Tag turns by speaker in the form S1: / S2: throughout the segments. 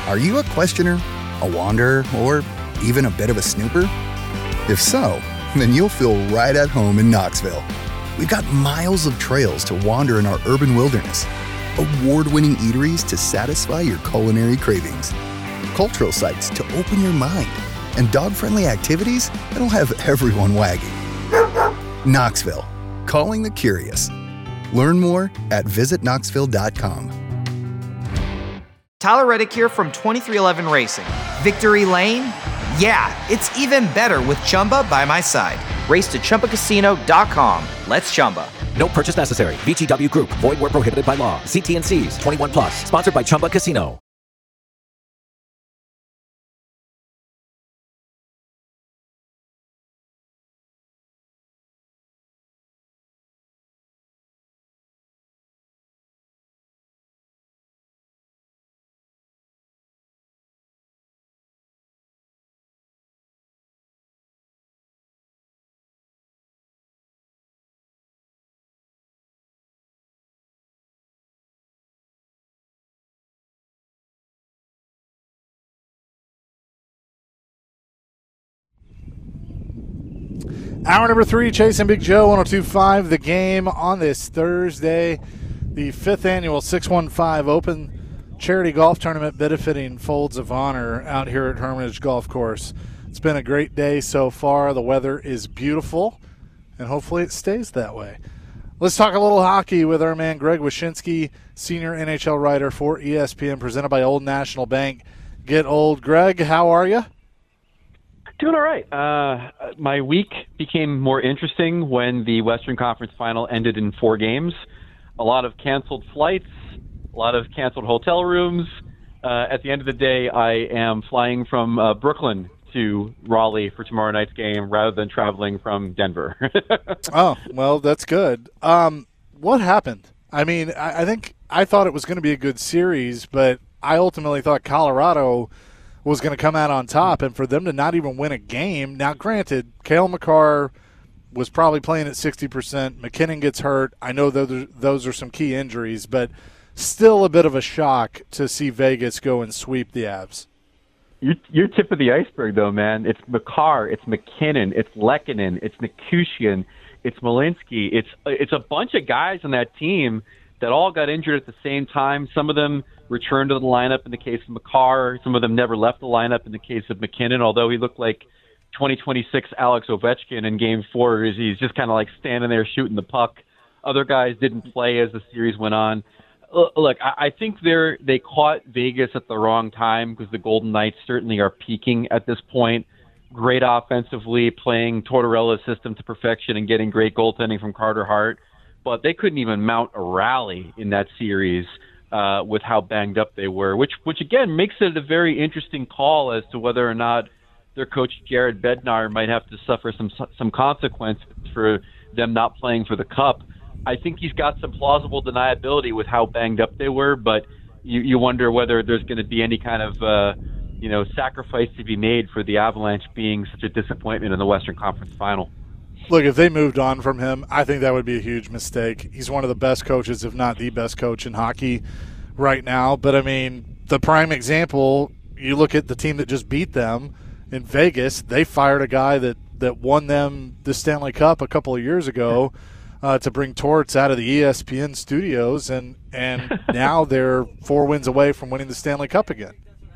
S1: Are you a questioner, a wanderer, or even a bit of a snooper? If so, then you'll feel right at home in Knoxville. We've got miles of trails to wander in our urban wilderness, award-winning eateries to satisfy your culinary cravings, cultural sites to open your mind, and dog-friendly activities that'll have everyone wagging. Knoxville, calling the curious. Learn more at visitknoxville.com.
S2: Tyler Reddick here from 2311 Racing. Victory Lane? Yeah, it's even better with Chumba by my side. Race to ChumbaCasino.com. Let's Chumba.
S3: No purchase necessary. VGW Group. Void where prohibited by law. See T&Cs. 21 plus. Sponsored by Chumba Casino.
S4: Hour number 3, Chasing Big Joe, 102.5. The Game on this Thursday, the 5th annual 615 Open Charity Golf Tournament benefiting Folds of Honor out here at Hermitage Golf Course. It's been a great day so far. The weather is beautiful, and hopefully it stays that way. Let's talk a little hockey with our man Greg Wyshynski, senior NHL writer for ESPN, presented by Old National Bank. Get old. Greg, how are you?
S5: Doing all right. My week became more interesting when the Western Conference Final ended in 4 games. A lot of canceled flights, a lot of canceled hotel rooms. At the end of the day, I am flying from Brooklyn to Raleigh for tomorrow night's game rather than traveling from Denver.
S4: Oh, well, that's good. What happened? I mean, I thought it was going to be a good series, but I ultimately thought Colorado was going to come out on top, and for them to not even win a game. Now, granted, Cale Makar was probably playing at 60%. McKinnon gets hurt. I know those are some key injuries, but still a bit of a shock to see Vegas go and sweep the Avs.
S5: You're tip of the iceberg, though, man. It's Makar, it's McKinnon, it's Lehkonen, it's Nikushin, it's Malinsky. It's a bunch of guys on that team that all got injured at the same time. Some of them returned to the lineup in the case of Makar. Some of them never left the lineup in the case of McKinnon, although he looked like 2026 Alex Ovechkin in Game 4. He's just kind of like standing there shooting the puck. Other guys didn't play as the series went on. Look, I think they caught Vegas at the wrong time because the Golden Knights certainly are peaking at this point. Great offensively, playing Tortorella's system to perfection and getting great goaltending from Carter Hart. But they couldn't even mount a rally in that series with how banged up they were, which again makes it a very interesting call as to whether or not their coach Jared Bednar might have to suffer some consequences for them not playing for the Cup. I think he's got some plausible deniability with how banged up they were, but you wonder whether there's going to be any kind of sacrifice to be made for the Avalanche being such a disappointment in the Western Conference Final.
S4: Look, if they moved on from him, I think that would be a huge mistake. He's one of the best coaches, if not the best coach in hockey right now. But, I mean, the prime example, you look at the team that just beat them in Vegas. They fired a guy that won them the Stanley Cup a couple of years ago to bring Torts out of the ESPN studios, and now they're 4 wins away from winning the Stanley Cup again.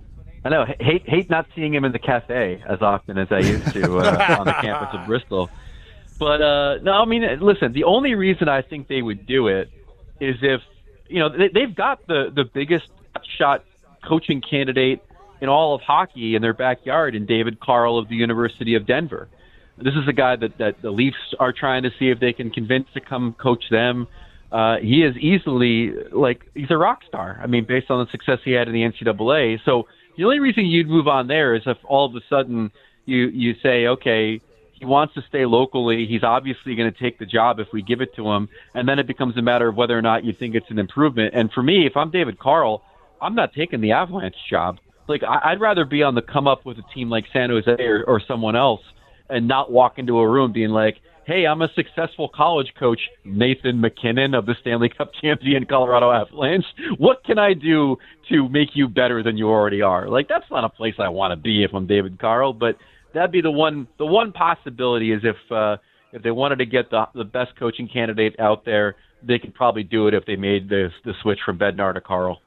S5: I know. Hate not seeing him in the cafe as often as I used to on the campus of Bristol. But, no, I mean, listen, the only reason I think they would do it is if, they've got the biggest shot coaching candidate in all of hockey in their backyard in David Carl of the University of Denver. This is a guy that the Leafs are trying to see if they can convince to come coach them. He is easily, he's a rock star. I mean, based on the success he had in the NCAA. So the only reason you'd move on there is if all of a sudden you say, okay, he wants to stay locally. He's obviously going to take the job if we give it to him. And then it becomes a matter of whether or not you think it's an improvement. And for me, if I'm David Carl, I'm not taking the Avalanche job. I'd rather be on the come up with a team like San Jose or someone else and not walk into a room being like, hey, I'm a successful college coach, Nathan McKinnon of the Stanley Cup champion Colorado Avalanche. What can I do to make you better than you already are? Like, that's not a place I want to be if I'm David Carle, but that'd be the one possibility is if they wanted to get the best coaching candidate out there, they could probably do it if they made the switch from Bednar to Carle.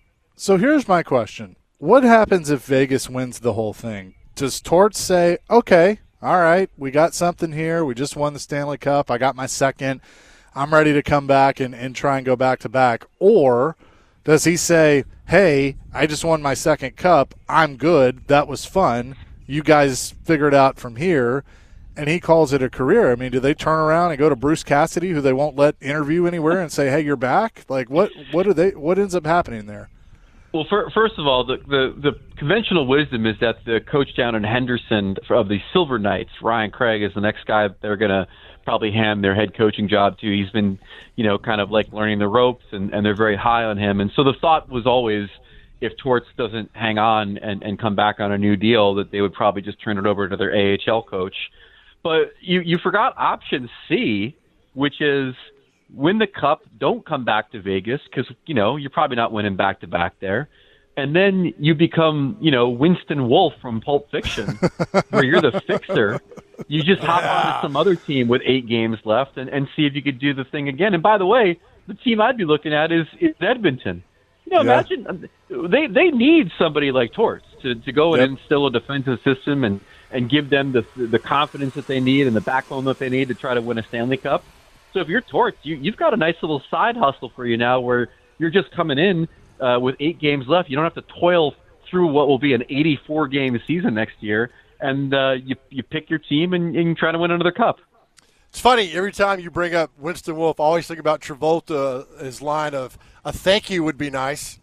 S4: So here's my question. What happens if Vegas wins the whole thing? Does Torts say, okay, all right, we got something here. We just won the Stanley Cup. I got my second. I'm ready to come back and try and go back-to-back. Or does he say, hey, I just won my second cup. I'm good. That was fun. You guys figure it out from here. And he calls it a career. I mean, do they turn around and go to Bruce Cassidy, who they won't let interview anywhere, and say, hey, you're back? Like, what ends up happening there?
S5: Well, first of all, the conventional wisdom is that the coach down in Henderson of the Silver Knights, Ryan Craig, is the next guy they're going to probably hand their head coaching job to. He's been, kind of like learning the ropes, and they're very high on him. And so the thought was always, if Torts doesn't hang on and come back on a new deal, that they would probably just turn it over to their AHL coach. But you forgot option C, which is win the cup, don't come back to Vegas because, you're probably not winning back-to-back there. And then you become, Winston Wolfe from Pulp Fiction, where you're the fixer. You just hop onto some other team with 8 games left and see if you could do the thing again. And by the way, the team I'd be looking at is Edmonton. Imagine they need somebody like Torts to go and instill a defensive system and give them the confidence that they need and the backbone that they need to try to win a Stanley Cup. So if you're Torts, you've got a nice little side hustle for you now where you're just coming in with 8 games left. You don't have to toil through what will be an 84-game season next year, and you pick your team and try to win another cup.
S6: It's funny, every time you bring up Winston Wolfe, I always think about Travolta, his line of, a thank you would be nice.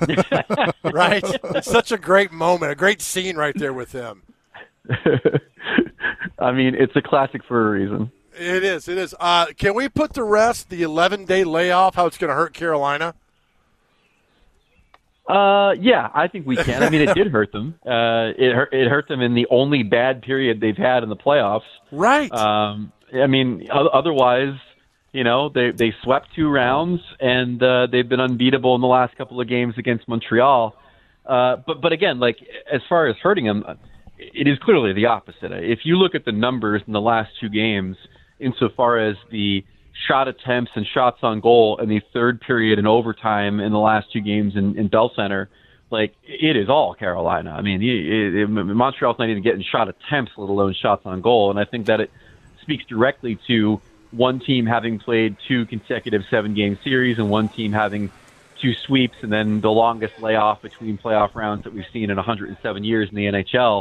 S6: Right? It's such a great moment, a great scene right there with him.
S5: I mean, it's a classic for a reason.
S6: It is. Can we put to rest the 11-day layoff, how it's going to hurt Carolina?
S5: Yeah, I think we can. I mean, it did hurt them. It hurt them in the only bad period they've had in the playoffs.
S6: Right.
S5: I mean, otherwise, they swept 2 rounds, and they've been unbeatable in the last couple of games against Montreal. But again, like, as far as hurting them, it is clearly the opposite. If you look at the numbers in the last 2 games, insofar as the shot attempts and shots on goal in the third period and overtime in the last 2 games in Bell Center, like, it is all Carolina. I mean, Montreal's not even getting shot attempts, let alone shots on goal. And I think that it speaks directly to one team having played 2 consecutive 7-game series and one team having 2 sweeps and then the longest layoff between playoff rounds that we've seen in 107 years in the NHL.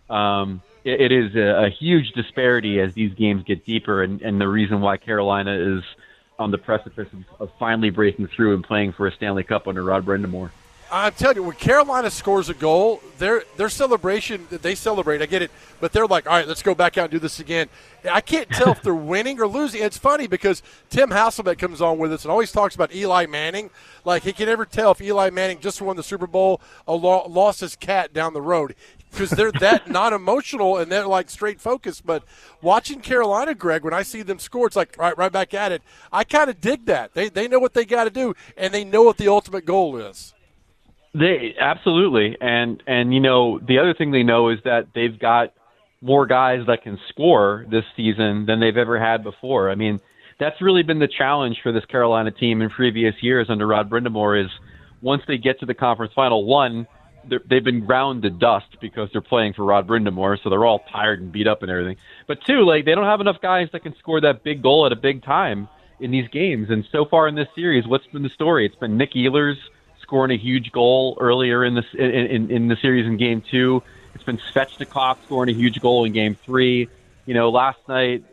S5: It is a huge disparity as these games get deeper, and the reason why Carolina is on the precipice of finally breaking through and playing for a Stanley Cup under Rod Brind'Amour.
S6: I'm telling you, when Carolina scores a goal, their celebration, they celebrate, I get it, but they're like, all right, let's go back out and do this again. I can't tell if they're winning or losing. It's funny because Tim Hasselbeck comes on with us and always talks about Eli Manning. Like, he can never tell if Eli Manning just won the Super Bowl or lost his cat down the road because they're that non-emotional and they're, like, straight focused. But watching Carolina, Greg, when I see them score, it's like, right back at it. I kind of dig that. They know what they got to do, and they know what the ultimate goal is.
S5: They absolutely, and the other thing they know is that they've got more guys that can score this season than they've ever had before. I mean, that's really been the challenge for this Carolina team in previous years under Rod Brind'Amour is once they get to the conference final, 1, they've been ground to dust because they're playing for Rod Brind'Amour, so they're all tired and beat up and everything. But 2, like, they don't have enough guys that can score that big goal at a big time in these games. And so far in this series, what's been the story? It's been Nick Ehlers scoring a huge goal earlier in the series in Game 2. It's been Svechnikov scoring a huge goal in Game 3. Last night,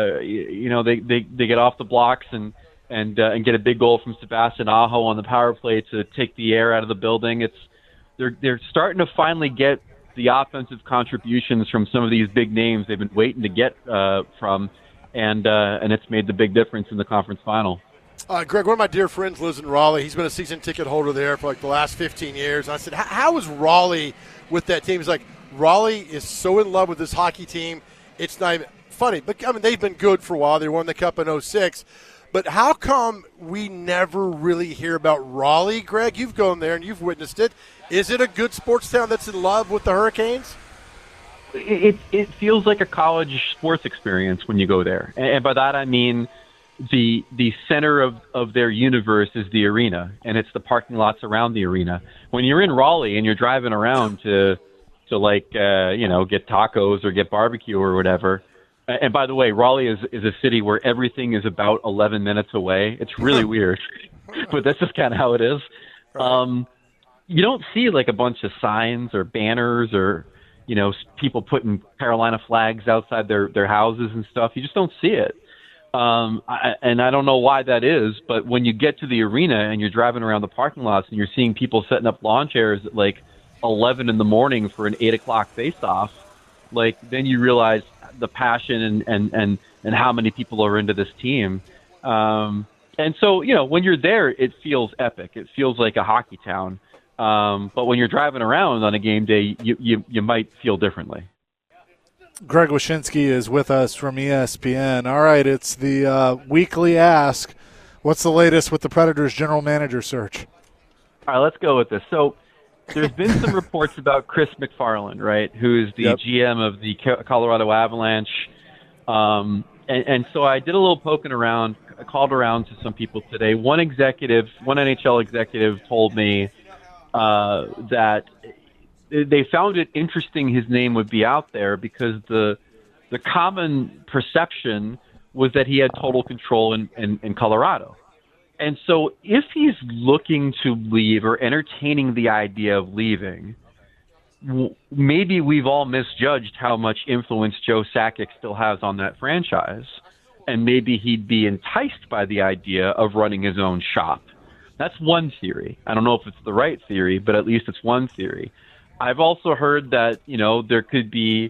S5: they get off the blocks and get a big goal from Sebastian Aho on the power play to take the air out of the building. They're starting to finally get the offensive contributions from some of these big names they've been waiting to get from, and it's made the big difference in the conference final.
S6: Greg, one of my dear friends lives in Raleigh. He's been a season ticket holder there for like the last 15 years. And I said, how is Raleigh with that team? He's like, Raleigh is so in love with this hockey team. It's not even funny, but I mean they've been good for a while. They won the Cup in 06. But how come we never really hear about Raleigh, Greg? You've gone there and you've witnessed it. Is it a good sports town that's in love with the Hurricanes?
S5: It feels like a college sports experience when you go there. And by that I mean the center of their universe is the arena, and it's the parking lots around the arena. When you're in Raleigh and you're driving around to like, get tacos or get barbecue or whatever. And by the way, Raleigh is a city where everything is about 11 minutes away. It's really weird, but that's just kind of how it is. Right. You don't see like a bunch of signs or banners or, people putting Carolina flags outside their houses and stuff. You just don't see it. And I don't know why that is, but when you get to the arena and you're driving around the parking lots and you're seeing people setting up lawn chairs at like 11 in the morning for an 8 o'clock face-off, like then you realize the passion and how many people are into this team. And so, when you're there, it feels epic. It feels like a hockey town. But when you're driving around on a game day, you might feel differently.
S4: Greg Wyshynski is with us from ESPN. All right, it's the weekly ask. What's the latest with the Predators general manager search?
S5: All right, let's go with this. So there's been some reports about Chris McFarland, right, who's the GM of the Colorado Avalanche. And so I did a little poking around. I called around to some people today. One NHL executive told me that they found it interesting his name would be out there because the common perception was that he had total control in Colorado. And so if he's looking to leave or entertaining the idea of leaving, maybe we've all misjudged how much influence Joe Sakic still has on that franchise. And maybe he'd be enticed by the idea of running his own shop. That's one theory. I don't know if it's the right theory, but at least it's one theory. I've also heard that, there could be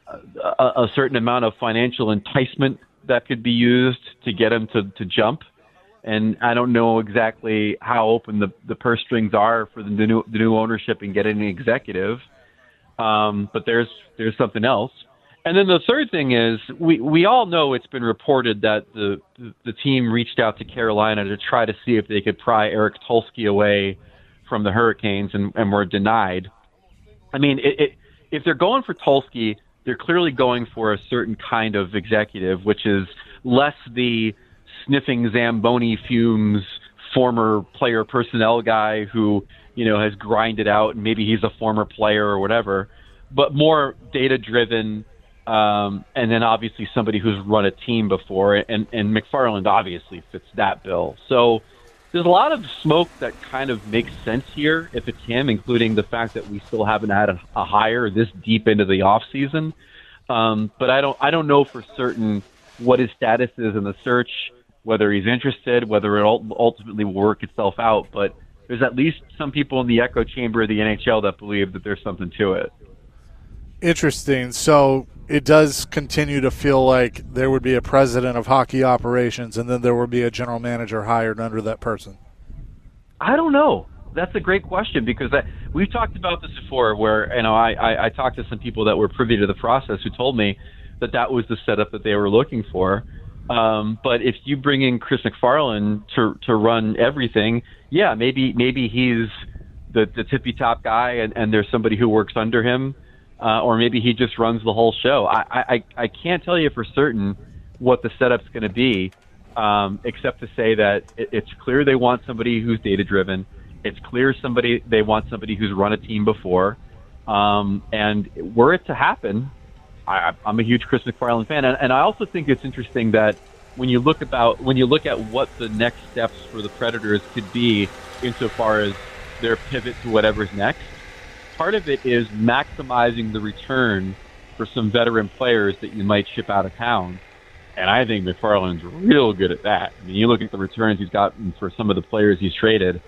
S5: a certain amount of financial enticement that could be used to get him to jump. And I don't know exactly how open the purse strings are for the new ownership and getting an executive. But there's something else. And then the third thing is we all know it's been reported that the team reached out to Carolina to try to see if they could pry Eric Tulsky away from the Hurricanes and were denied. I mean, if they're going for Tulsky, they're clearly going for a certain kind of executive, which is less the sniffing Zamboni fumes former player personnel guy who, has grinded out and maybe he's a former player or whatever, but more data-driven, and then obviously somebody who's run a team before, and McFarland obviously fits that bill. So there's a lot of smoke that kind of makes sense here if it's him, including the fact that we still haven't had a hire this deep into the offseason. But I don't know for certain what his status is in the search, whether he's interested, whether it ultimately will work itself out. But there's at least some people in the echo chamber of the NHL that believe that there's something to it.
S4: Interesting. So it does continue to feel like there would be a president of hockey operations and then there would be a general manager hired under that person.
S5: I don't know. That's a great question because we've talked about this before where, I talked to some people that were privy to the process who told me that was the setup that they were looking for. But if you bring in Chris McFarland to run everything, yeah, maybe he's the tippy top guy and there's somebody who works under him, or maybe he just runs the whole show. I can't tell you for certain what the setup's going to be, except to say that it's clear they want somebody who's data driven. It's clear they want somebody who's run a team before, and were it to happen, I'm a huge Chris McFarland fan, and I also think it's interesting that when you look at what the next steps for the Predators could be insofar as their pivot to whatever's next, part of it is maximizing the return for some veteran players that you might ship out of town, and I think McFarland's real good at that. I mean, you look at the returns he's gotten for some of the players he's traded.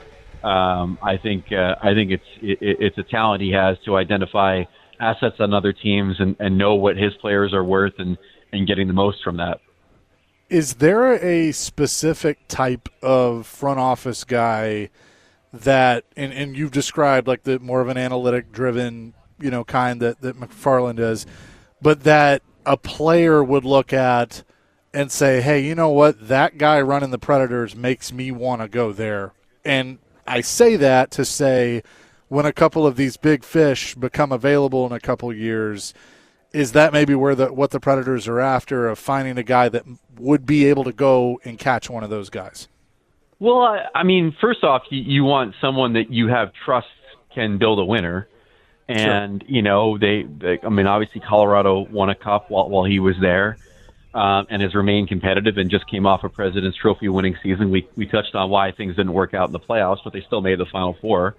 S5: I think it's a talent he has to identify assets on other teams and know what his players are worth and getting the most from that.
S4: Is there a specific type of front office guy that, and you've described like the more of an analytic driven, kind that McFarland is, but that a player would look at and say, hey, you know what? That guy running the Predators makes me want to go there. And I say that to say when a couple of these big fish become available in a couple years, is that maybe where what the Predators are after, of finding a guy that would be able to go and catch one of those guys?
S5: Well, I mean, first off, you want someone that you have trust can build a winner. And,
S4: sure.
S5: you know, I mean, obviously Colorado won a cup while he was there, and has remained competitive and just came off a President's Trophy winning season. We touched on why things didn't work out in the playoffs, but they still made the Final Four.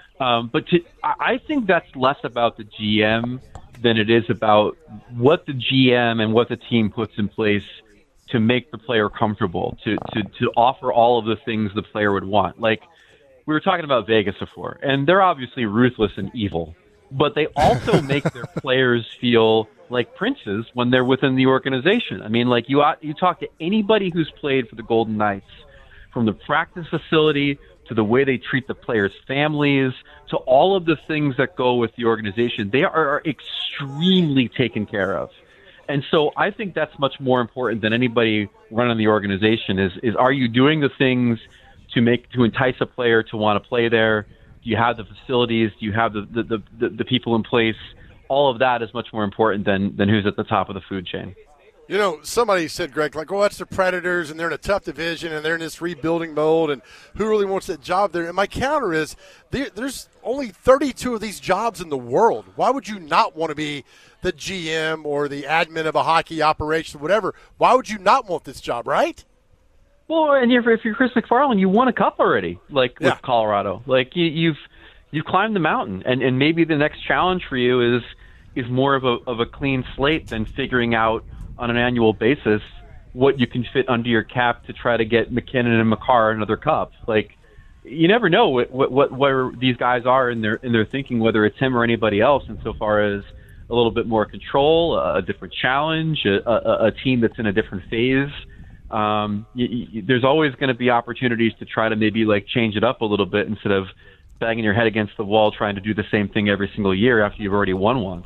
S5: I think that's less about the GM than it is about what the GM and what the team puts in place to make the player comfortable, to offer all of the things the player would want. Like, we were talking about Vegas before, and they're obviously ruthless and evil, but they also make their players feel like princes when they're within the organization. I mean, like, you talk to anybody who's played for the Golden Knights, from the practice facility to the way they treat the players' families, to all of the things that go with the organization, they are extremely taken care of. And so I think that's much more important than anybody running the organization is are you doing the things to entice a player to want to play there? Do you have the facilities? Do you have the people in place? All of that is much more important than who's at the top of the food chain.
S6: You know, somebody said, Greg, like, well, that's the Predators, and they're in a tough division, and they're in this rebuilding mode, and who really wants that job there? And my counter is there's only 32 of these jobs in the world. Why would you not want to be the GM or the admin of a hockey operation, whatever? Why would you not want this job, right?
S5: Well, and if you're Chris McFarland, you won a cup already, like with Colorado. Like, you've climbed the mountain, and maybe the next challenge for you is more of a clean slate than figuring out on an annual basis what you can fit under your cap to try to get McKinnon and Makar another cup. Like, you never know where these guys are in their thinking, whether it's him or anybody else, insofar as a little bit more control, a different challenge, a team that's in a different phase. There's always going to be opportunities to try to maybe like change it up a little bit instead of banging your head against the wall trying to do the same thing every single year after you've already won once.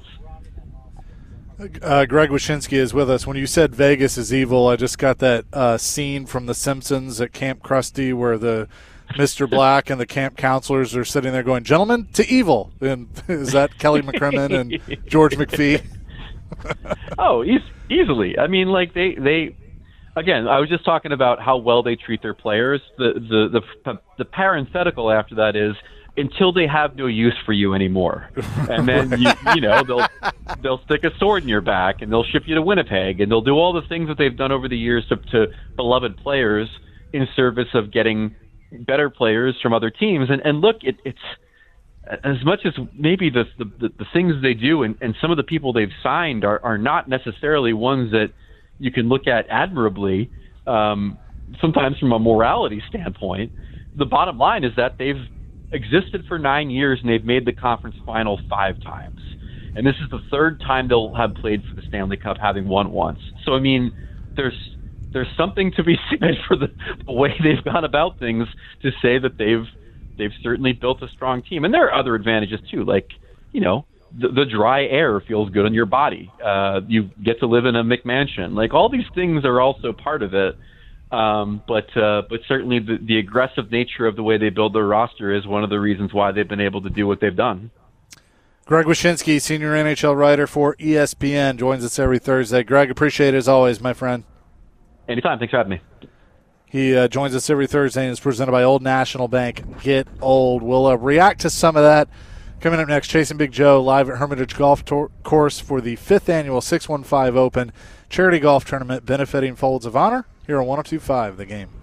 S4: Greg Wyshynski is with us. When you said Vegas is evil, I just got that scene from The Simpsons at Camp Krusty where the Mr. Black and the camp counselors are sitting there going, "Gentlemen, to evil." And is that Kelly McCrimmon and George McPhee?
S5: Oh, easily. I mean, like they again, I was just talking about how well they treat their players. The parenthetical after that is, until they have no use for you anymore. And then, you know, they'll stick a sword in your back, and they'll ship you to Winnipeg, and they'll do all the things that they've done over the years to beloved players in service of getting better players from other teams. And look, it's as much as maybe the things they do and some of the people they've signed are not necessarily ones that you can look at admirably, sometimes from a morality standpoint. The bottom line is that they've existed for 9 years, and they've made the conference final 5 times. And this is the 3rd time they'll have played for the Stanley Cup, having won once. So, I mean, there's something to be said for the way they've gone about things to say that they've certainly built a strong team. And there are other advantages, too, like, you know, the dry air feels good on your body. You get to live in a McMansion. Like, all these things are also part of it. But certainly the aggressive nature of the way they build their roster is one of the reasons why they've been able to do what they've done.
S4: Greg Wyshynski, senior NHL writer for ESPN, joins us every Thursday. Greg, appreciate it as always, my friend.
S5: Anytime. Thanks for having me.
S4: He joins us every Thursday and is presented by Old National Bank. Get old. We'll react to some of that coming up next. Chasing Big Joe live at Hermitage Golf Course for the 5th annual 615 Open charity golf tournament benefiting Folds of Honor here on 102.5 The Game.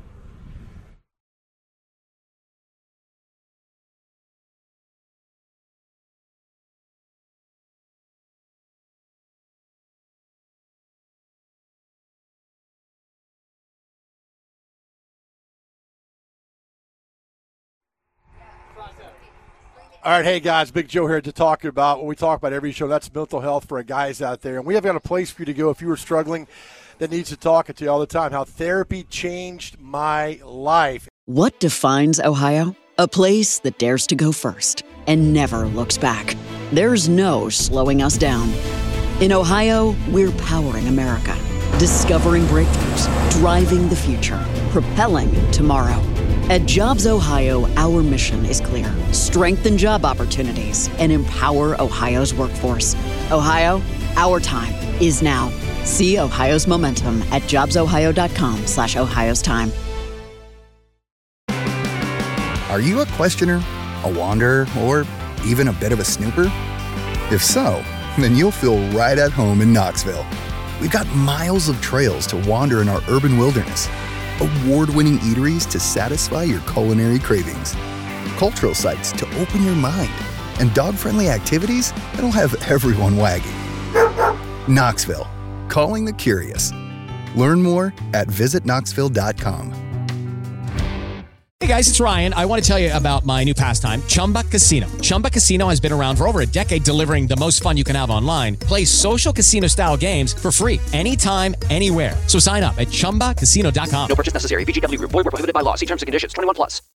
S6: All right, hey, guys, Big Joe here to talk about what we talk about every show. That's mental health for guys out there. And we have got a place for you to go if you were struggling that needs to talk to you all the time, how therapy changed my life.
S7: What defines Ohio? A place that dares to go first and never looks back. There's no slowing us down. In Ohio, we're powering America, discovering breakthroughs, driving the future, propelling tomorrow. At Jobs Ohio, our mission is clear. Strengthen job opportunities and empower Ohio's workforce. Ohio, our time is now. See Ohio's momentum at jobsohio.com/Ohio's time.
S1: Are you a questioner, a wanderer, or even a bit of a snooper? If so, then you'll feel right at home in Knoxville. We've got miles of trails to wander in our urban wilderness, award-winning eateries to satisfy your culinary cravings, cultural sites to open your mind, and dog-friendly activities that'll have everyone wagging. Knoxville, calling the curious. Learn more at visitknoxville.com.
S8: Hey guys, it's Ryan. I want to tell you about my new pastime, Chumba Casino. Chumba Casino has been around for over a decade, delivering the most fun you can have online. Play social casino-style games for free anytime, anywhere. So sign up at ChumbaCasino.com.
S3: No purchase necessary. VGW Group. Void where prohibited by law. See terms and conditions. 21+.